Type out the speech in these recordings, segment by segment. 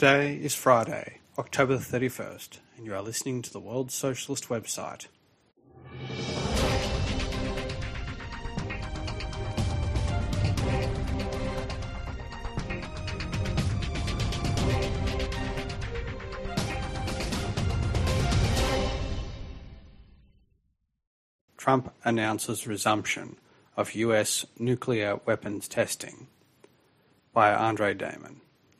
Today is Friday, October the 31st, and you are listening to the World Socialist website. Trump announces resumption of US nuclear weapons testing, by Andre Damon.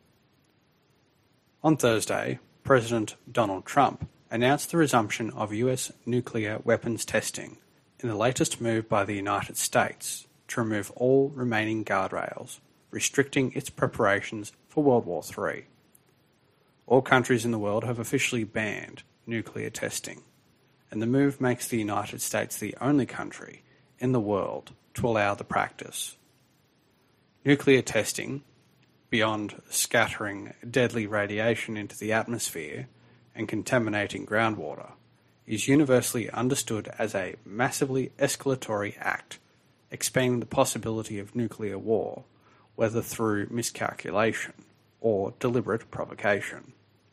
On Thursday, President Donald Trump announced the resumption of US nuclear weapons testing in the latest move by the United States to remove all remaining guardrails, restricting its preparations for World War III. All countries in the world have officially banned nuclear testing, and the move makes the United States the only country in the world to allow the practice. Nuclear testing, beyond scattering deadly radiation into the atmosphere and contaminating groundwater, is universally understood as a massively escalatory act, expanding the possibility of nuclear war, whether through miscalculation or deliberate provocation.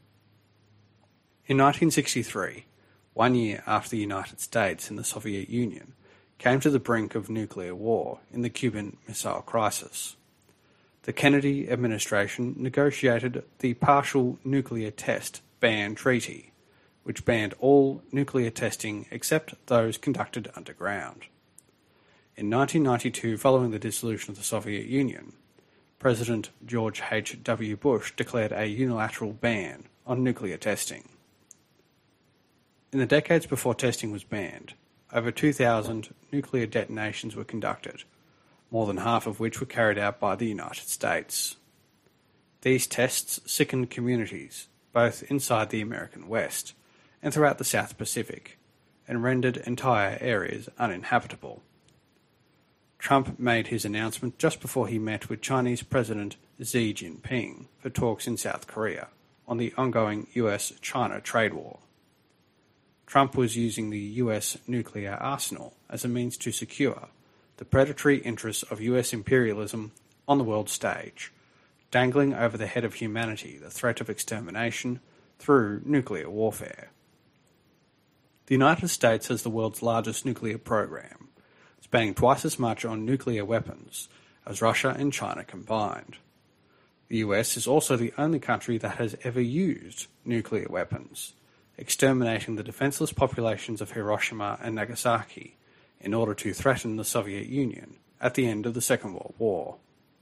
In 1963, 1 year after the United States and the Soviet Union came to the brink of nuclear war in the Cuban Missile Crisis, the Kennedy administration negotiated the Partial Nuclear Test Ban Treaty, which banned all nuclear testing except those conducted underground. In 1992, following the dissolution of the Soviet Union, President George H. W. Bush declared a unilateral ban on nuclear testing. In the decades before testing was banned, over 2,000 nuclear detonations were conducted, more than half of which were carried out by the United States. These tests sickened communities, both inside the American West and throughout the South Pacific, and rendered entire areas uninhabitable. Trump made his announcement just before he met with Chinese President Xi Jinping for talks in South Korea on the ongoing US-China trade war. Trump was using the US nuclear arsenal as a means to secure the predatory interests of US imperialism on the world stage, dangling over the head of humanity the threat of extermination through nuclear warfare. The United States has the world's largest nuclear program, spending twice as much on nuclear weapons as Russia and China combined. The US is also the only country that has ever used nuclear weapons, exterminating the defenseless populations of Hiroshima and Nagasaki in order to threaten the Soviet Union at the end of the Second World War.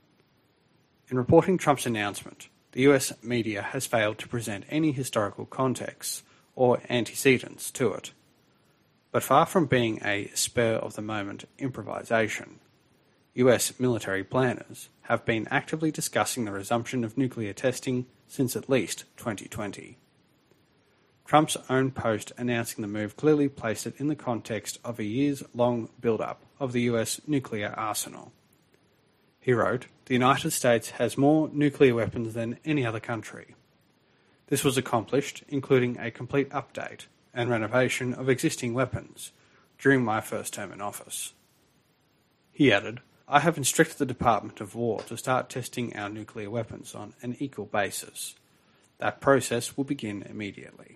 In reporting Trump's announcement, the US media has failed to present any historical context or antecedents to it. But far from being a spur-of-the-moment improvisation, US military planners have been actively discussing the resumption of nuclear testing since at least 2020. Trump's own post announcing the move clearly placed it in the context of a years-long build-up of the US nuclear arsenal. He wrote, "The United States has more nuclear weapons than any other country. This was accomplished, including a complete update and renovation of existing weapons, during my first term in office." He added, "I have instructed the Department of War to start testing our nuclear weapons on an equal basis. That process will begin immediately."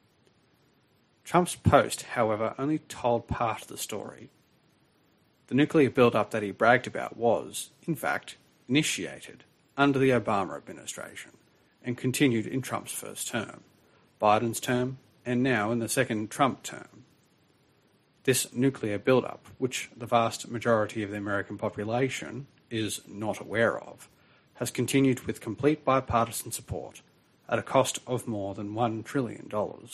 Trump's post, however, only told part of the story. The nuclear build-up that he bragged about was, in fact, initiated under the Obama administration and continued in Trump's first term, Biden's term, and now in the second Trump term. This nuclear build-up, which the vast majority of the American population is not aware of, has continued with complete bipartisan support at a cost of more than $1 trillion.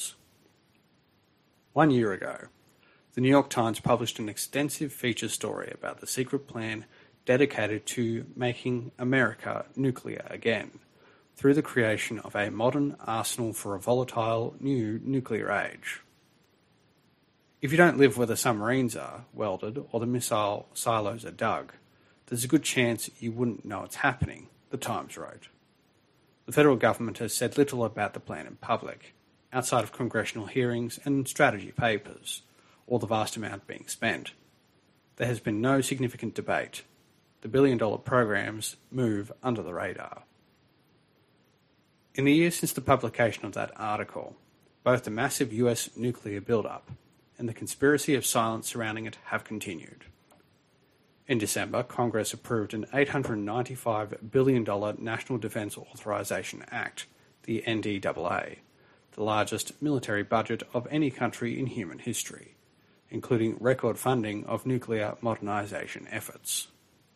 1 year ago, the New York Times published an extensive feature story about the secret plan dedicated to making America nuclear again, through the creation of a modern arsenal for a volatile new nuclear age. If you don't live where the submarines are welded or the missile silos are dug, there's a good chance you wouldn't know it's happening, the Times wrote. The federal government has said little about the plan in public, outside of congressional hearings and strategy papers, or the vast amount being spent. There has been no significant debate. The billion-dollar programs move under the radar. In the years since the publication of that article, both the massive US nuclear buildup and the conspiracy of silence surrounding it have continued. In December, Congress approved an $895 billion National Defense Authorization Act, the NDAA, the largest military budget of any country in human history, including record funding of nuclear modernization efforts.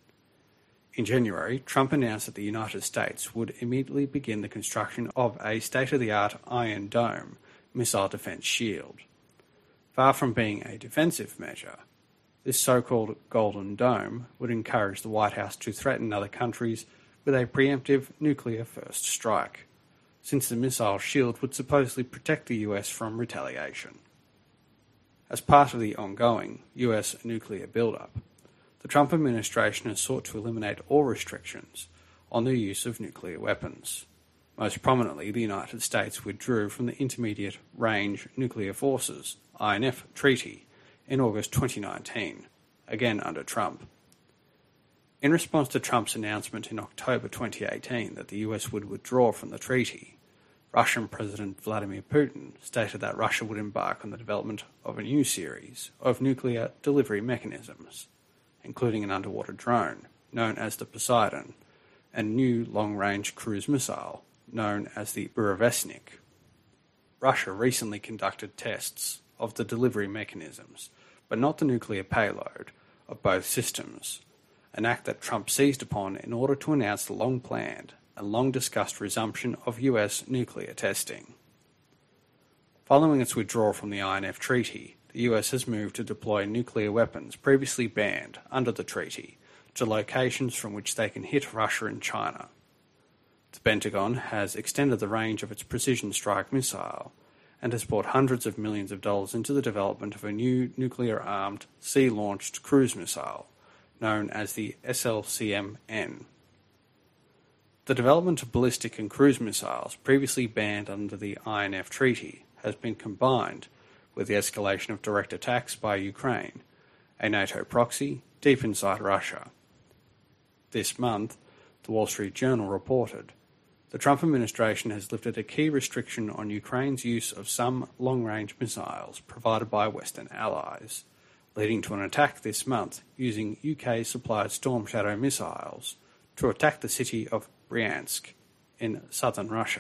In January, Trump announced that the United States would immediately begin the construction of a state-of-the-art Iron Dome missile defense shield. Far from being a defensive measure, this so-called Golden Dome would encourage the White House to threaten other countries with a preemptive nuclear first strike, since the missile shield would supposedly protect the US from retaliation. As part of the ongoing US nuclear buildup, the Trump administration has sought to eliminate all restrictions on the use of nuclear weapons. Most prominently, the United States withdrew from the Intermediate Range Nuclear Forces (INF) Treaty in August 2019, again under Trump. In response to Trump's announcement in October 2018 that the US would withdraw from the treaty, Russian President Vladimir Putin stated that Russia would embark on the development of a new series of nuclear delivery mechanisms, including an underwater drone known as the Poseidon and a new long-range cruise missile known as the Burevestnik. Russia recently conducted tests of the delivery mechanisms, but not the nuclear payload, of both systems, an act that Trump seized upon in order to announce the long-planned and long-discussed resumption of US nuclear testing. Following its withdrawal from the INF Treaty, the US has moved to deploy nuclear weapons previously banned under the treaty to locations from which they can hit Russia and China. The Pentagon has extended the range of its precision strike missile and has poured hundreds of millions of dollars into the development of a new nuclear-armed, sea-launched cruise missile, known as the SLCM-N. The development of ballistic and cruise missiles previously banned under the INF Treaty has been combined with the escalation of direct attacks by Ukraine, a NATO proxy deep inside Russia. This month, the Wall Street Journal reported, the Trump administration has lifted a key restriction on Ukraine's use of some long-range missiles provided by Western allies, leading to an attack this month using UK-supplied Storm Shadow missiles to attack the city of Bryansk in southern Russia.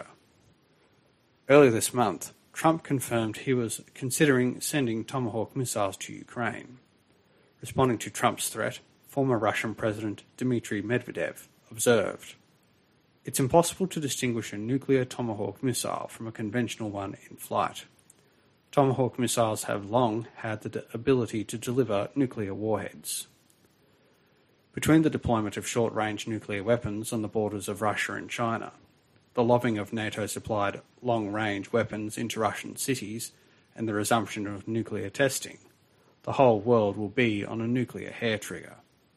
Earlier this month, Trump confirmed he was considering sending Tomahawk missiles to Ukraine. Responding to Trump's threat, former Russian President Dmitry Medvedev observed, "It's impossible to distinguish a nuclear Tomahawk missile from a conventional one in flight. Tomahawk missiles have long had the ability to deliver nuclear warheads." Between the deployment of short-range nuclear weapons on the borders of Russia and China, the lobbing of NATO-supplied long-range weapons into Russian cities, and the resumption of nuclear testing, the whole world will be on a nuclear hair-trigger.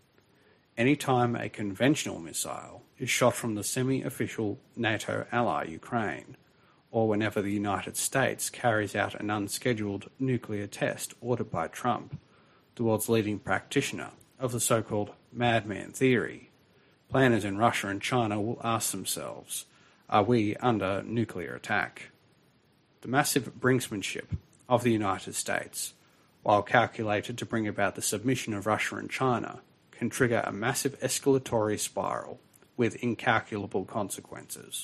Any time a conventional missile is shot from the semi-official NATO ally Ukraine, or whenever the United States carries out an unscheduled nuclear test ordered by Trump, the world's leading practitioner of the so-called madman theory, planners in Russia and China will ask themselves, are we under nuclear attack? The massive brinksmanship of the United States, while calculated to bring about the submission of Russia and China, can trigger a massive escalatory spiral with incalculable consequences.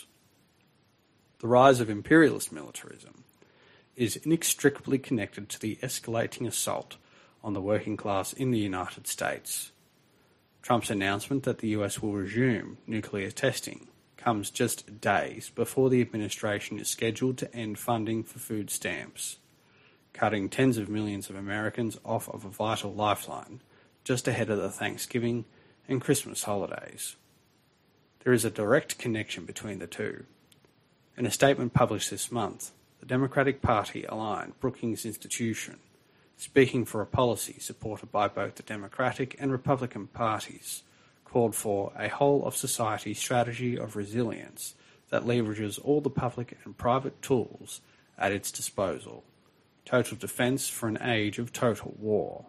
The rise of imperialist militarism is inextricably connected to the escalating assault on the working class in the United States. Trump's announcement that the US will resume nuclear testing comes just days before the administration is scheduled to end funding for food stamps, cutting tens of millions of Americans off of a vital lifeline just ahead of the Thanksgiving and Christmas holidays. There is a direct connection between the two. In a statement published this month, the Democratic Party-aligned Brookings Institution, speaking for a policy supported by both the Democratic and Republican parties, called for a whole-of-society strategy of resilience that leverages all the public and private tools at its disposal. Total defense for an age of total war.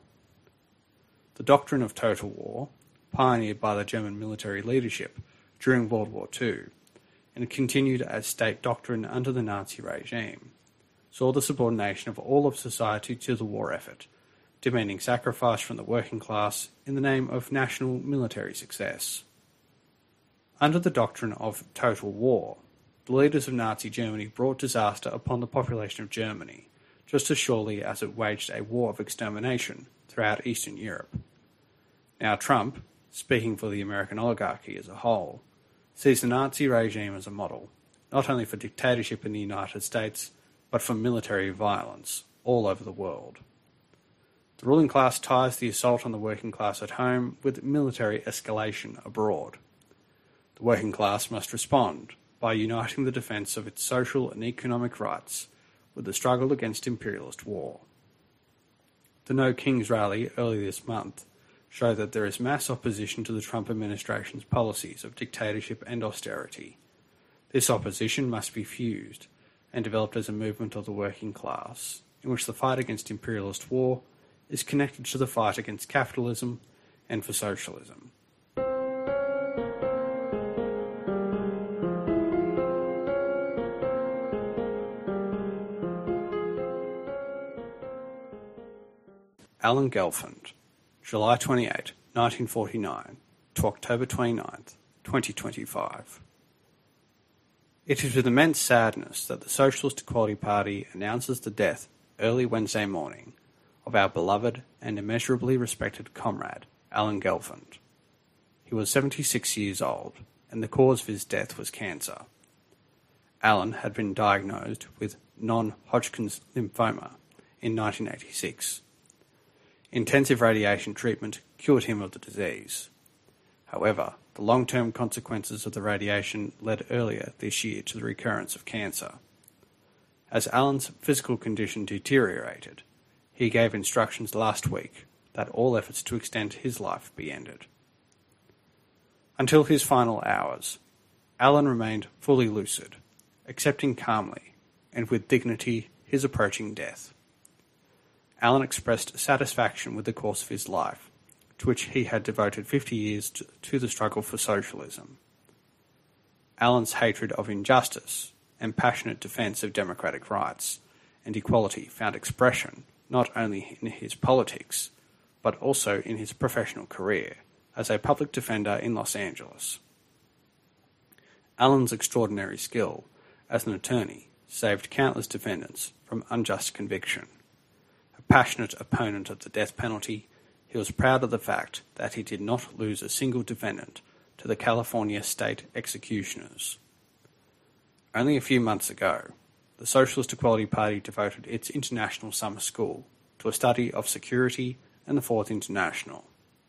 The doctrine of total war, pioneered by the German military leadership during World War II, and continued as state doctrine under the Nazi regime, saw the subordination of all of society to the war effort, demanding sacrifice from the working class in the name of national military success. Under the doctrine of total war, the leaders of Nazi Germany brought disaster upon the population of Germany, just as surely as it waged a war of extermination throughout Eastern Europe. Now Trump, speaking for the American oligarchy as a whole, sees the Nazi regime as a model, not only for dictatorship in the United States, but for military violence all over the world. The ruling class ties the assault on the working class at home with military escalation abroad. The working class must respond by uniting the defence of its social and economic rights with the struggle against imperialist war. The No Kings rally early this month showed that there is mass opposition to the Trump administration's policies of dictatorship and austerity. This opposition must be fused and developed as a movement of the working class, in which the fight against imperialist war is connected to the fight against capitalism and for socialism. Alan Gelfand, July 28, 1949 to October 29, 2025. It is with immense sadness that the Socialist Equality Party announces the death early Wednesday morning of our beloved and immeasurably respected comrade, Alan Gelfand. He was 76 years old, and the cause of his death was cancer. Alan had been diagnosed with non-Hodgkin's lymphoma in 1986. Intensive radiation treatment cured him of the disease. However, the long-term consequences of the radiation led earlier this year to the recurrence of cancer. As Alan's physical condition deteriorated, he gave instructions last week that all efforts to extend his life be ended. Until his final hours, Alan remained fully lucid, accepting calmly and with dignity his approaching death. Alan expressed satisfaction with the course of his life, to which he had devoted 50 years to the struggle for socialism. Alan's hatred of injustice and passionate defence of democratic rights and equality found expression not only in his politics, but also in his professional career as a public defender in Los Angeles. Alan's extraordinary skill as an attorney saved countless defendants from unjust conviction. A passionate opponent of the death penalty, he was proud of the fact that he did not lose a single defendant to the California state executioners. Only a few months ago, the Socialist Equality Party devoted its International Summer School to a study of security and the Fourth International.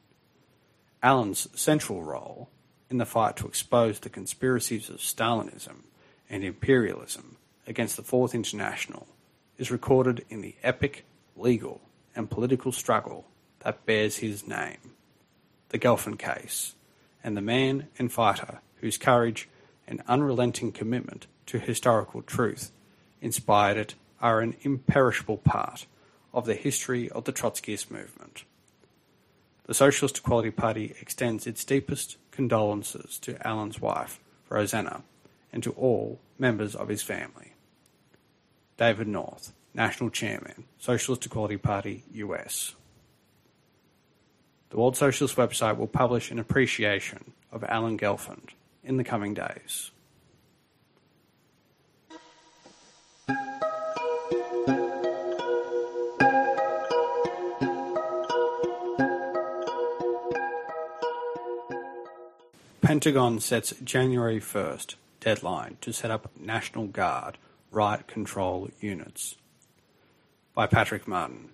Alan's central role in the fight to expose the conspiracies of Stalinism and imperialism against the Fourth International is recorded in the epic legal and political struggle that bears his name, the Gelfand case, and the man and fighter whose courage and unrelenting commitment to historical truth inspired it are an imperishable part of the history of the Trotskyist movement. The Socialist Equality Party extends its deepest condolences to Alan's wife, Rosanna, and to all members of his family. David North, National Chairman, Socialist Equality Party, US. The World Socialist website will publish an appreciation of Alan Gelfand in the coming days. Pentagon sets January 1st deadline to set up National Guard Riot Control Units. By Patrick Martin.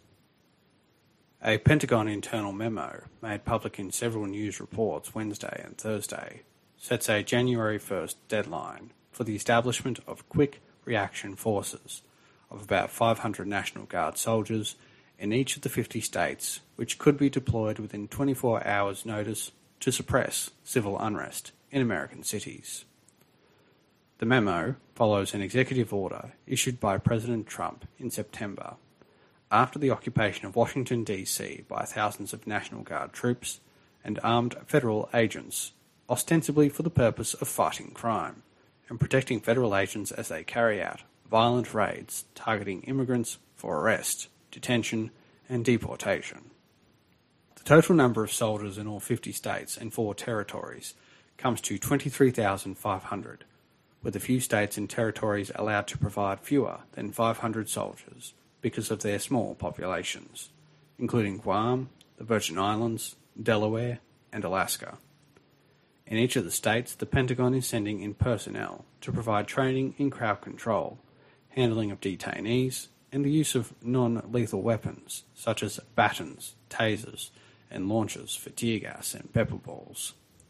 A Pentagon internal memo made public in several news reports Wednesday and Thursday sets a January 1st deadline for the establishment of quick reaction forces of about 500 National Guard soldiers in each of the 50 states, which could be deployed within 24 hours' notice to suppress civil unrest in American cities. The memo follows an executive order issued by President Trump in September after the occupation of Washington, D.C. by thousands of National Guard troops and armed federal agents, ostensibly for the purpose of fighting crime, and protecting federal agents as they carry out violent raids targeting immigrants for arrest, detention, and deportation. The total number of soldiers in all 50 states and 4 territories comes to 23,500, with a few states and territories allowed to provide fewer than 500 soldiers because of their small populations, including Guam, the Virgin Islands, Delaware, and Alaska. In each of the states, the Pentagon is sending in personnel to provide training in crowd control, handling of detainees, and the use of non-lethal weapons such as batons, tasers, and launchers for tear gas and pepper balls.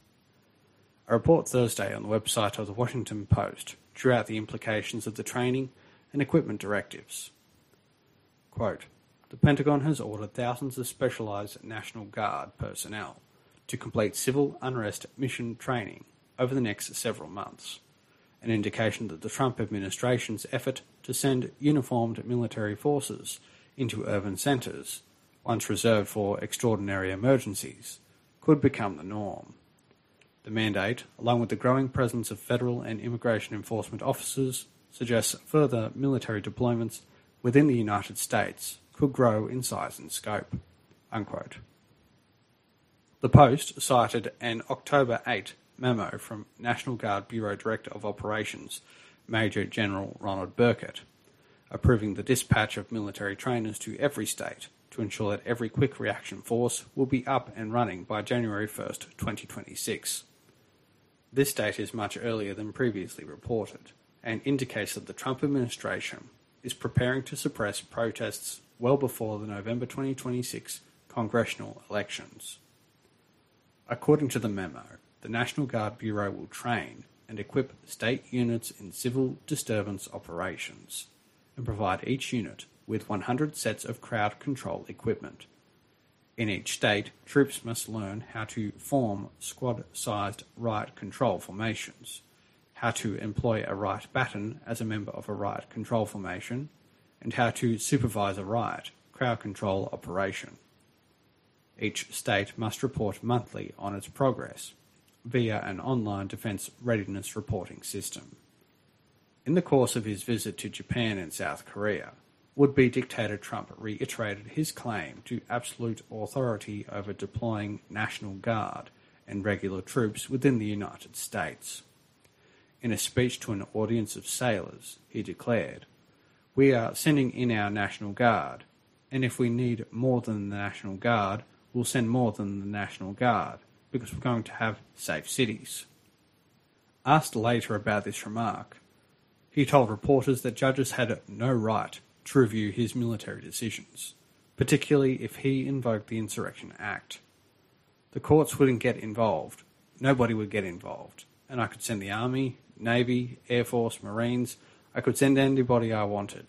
A report Thursday on the website of the Washington Post drew out the implications of the training and equipment directives. Quote, "The Pentagon has ordered thousands of specialized National Guard personnel to complete civil unrest mission training over the next several months, an indication that the Trump administration's effort to send uniformed military forces into urban centers, once reserved for extraordinary emergencies, could become the norm. The mandate, along with the growing presence of federal and immigration enforcement officers, suggests further military deployments within the United States could grow in size and scope." Unquote. The Post cited an October 8 memo from National Guard Bureau Director of Operations, Major General Ronald Burkett, approving the dispatch of military trainers to every state to ensure that every quick reaction force will be up and running by January 1st, 2026. This date is much earlier than previously reported and indicates that the Trump administration is preparing to suppress protests well before the November 2026 congressional elections. According to the memo, the National Guard Bureau will train and equip state units in civil disturbance operations and provide each unit with 100 sets of crowd control equipment. In each state, troops must learn how to form squad-sized riot control formations, how to employ a riot baton as a member of a riot control formation, and how to supervise a riot crowd control operation. Each state must report monthly on its progress via an online defense readiness reporting system. In the course of his visit to Japan and South Korea, would-be dictator Trump reiterated his claim to absolute authority over deploying National Guard and regular troops within the United States. In a speech to an audience of sailors, he declared, "We are sending in our National Guard, and if we need more than the National Guard, we'll send more than the National Guard, because we're going to have safe cities." Asked later about this remark, he told reporters that judges had no right to review his military decisions, particularly if he invoked the Insurrection Act. "The courts wouldn't get involved. Nobody would get involved. And I could send the Army, Navy, Air Force, Marines. I could send anybody I wanted."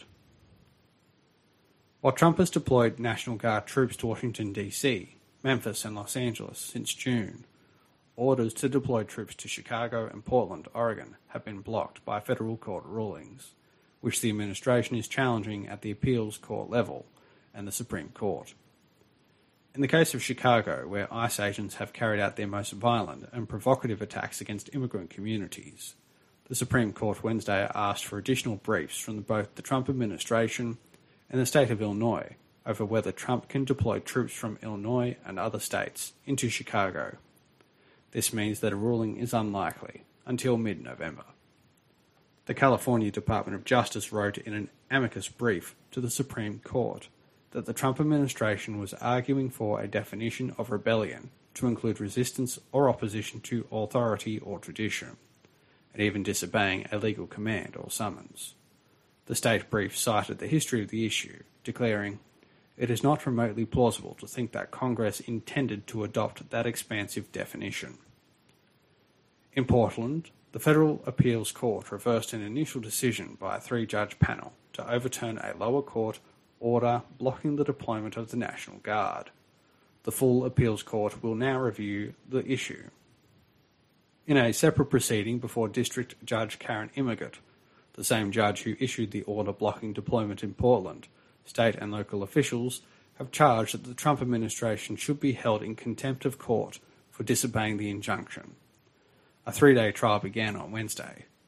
While Trump has deployed National Guard troops to Washington, D.C., Memphis and Los Angeles since June, orders to deploy troops to Chicago and Portland, Oregon, have been blocked by federal court rulings, which the administration is challenging at the appeals court level and the Supreme Court. In the case of Chicago, where ICE agents have carried out their most violent and provocative attacks against immigrant communities, the Supreme Court Wednesday asked for additional briefs from both the Trump administration and the state of Illinois over whether Trump can deploy troops from Illinois and other states into Chicago. This means that a ruling is unlikely until mid-November. The California Department of Justice wrote in an amicus brief to the Supreme Court that the Trump administration was arguing for a definition of rebellion to include resistance or opposition to authority or tradition, and even disobeying a legal command or summons. The state brief cited the history of the issue, declaring, "It is not remotely plausible to think that Congress intended to adopt that expansive definition." In Portland, the Federal Appeals Court reversed an initial decision by a 3-judge panel to overturn a lower court order blocking the deployment of the National Guard. The full appeals court will now review the issue. In a separate proceeding before District Judge Karen Immergut, the same judge who issued the order blocking deployment in Portland, state and local officials have charged that the Trump administration should be held in contempt of court for disobeying the injunction. A 3-day trial began on Wednesday,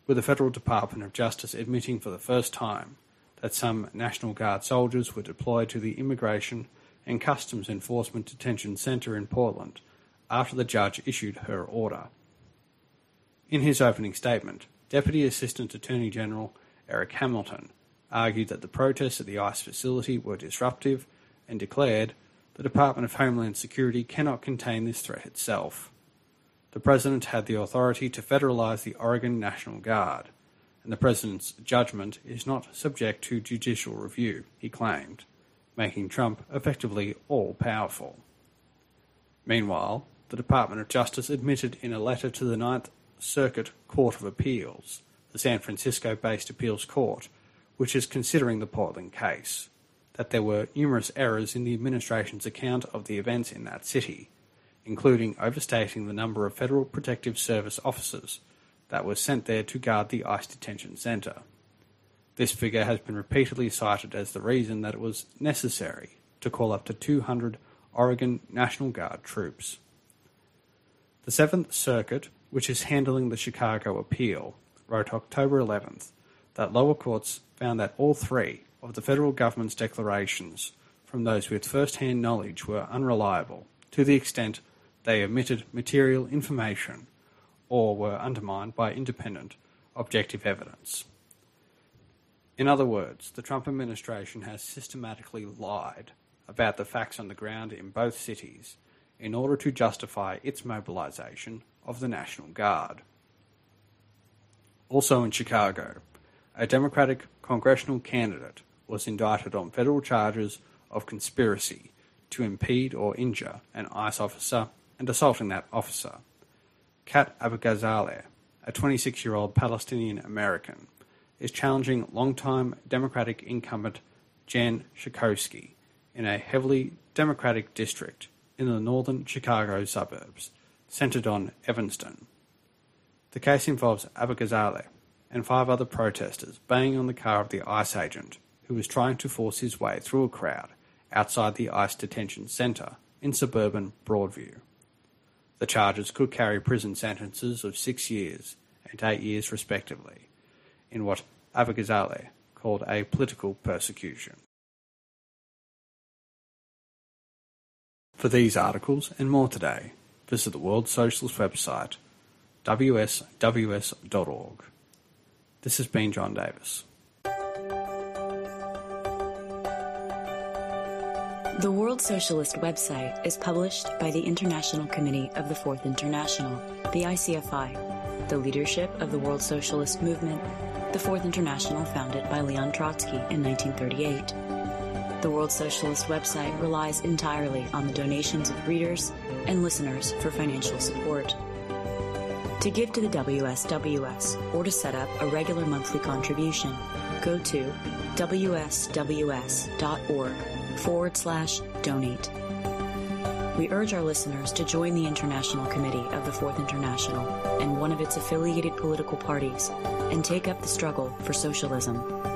with the Federal Department of Justice admitting for the first time that some National Guard soldiers were deployed to the Immigration and Customs Enforcement Detention Centre in Portland after the judge issued her order. In his opening statement, Deputy Assistant Attorney General Eric Hamilton argued that the protests at the ICE facility were disruptive and declared the Department of Homeland Security cannot contain this threat itself. The President had the authority to federalise the Oregon National Guard, and the President's judgment is not subject to judicial review, he claimed, making Trump effectively all-powerful. Meanwhile, the Department of Justice admitted in a letter to the Ninth Circuit Court of Appeals, the San Francisco-based appeals court, which is considering the Portland case, that there were numerous errors in the administration's account of the events in that city, including overstating the number of Federal Protective Service officers that were sent there to guard the ICE detention centre. This figure has been repeatedly cited as the reason that it was necessary to call up to 200 Oregon National Guard troops. The Seventh Circuit, which is handling the Chicago appeal, wrote October 11th that lower courts found that all three of the federal government's declarations from those with first-hand knowledge were unreliable to the extent they omitted material information or were undermined by independent, objective evidence. In other words, the Trump administration has systematically lied about the facts on the ground in both cities in order to justify its mobilization of the National Guard. Also in Chicago, a Democratic congressional candidate was indicted on federal charges of conspiracy to impede or injure an ICE officer and assaulting that officer. Kat Abu-Ghazaleh, a 26-year-old Palestinian-American, is challenging longtime Democratic incumbent Jen Schakowsky in a heavily Democratic district in the northern Chicago suburbs, centered on Evanston. The case involves Abu-Ghazaleh and 5 other protesters banging on the car of the ICE agent who was trying to force his way through a crowd outside the ICE detention centre in suburban Broadview. The charges could carry prison sentences of 6 years and 8 years respectively, in what Abu-Ghazaleh called a political persecution. For these articles and more today, visit the World Socialist website wsws.org. This has been John Davis. The World Socialist website is published by the International Committee of the Fourth International, the ICFI, the leadership of the World Socialist movement, the Fourth International founded by Leon Trotsky in 1938. The World Socialist website relies entirely on the donations of readers and listeners for financial support. To give to the WSWS or to set up a regular monthly contribution, go to wsws.org/donate. We urge our listeners to join the International Committee of the Fourth International and one of its affiliated political parties and take up the struggle for socialism.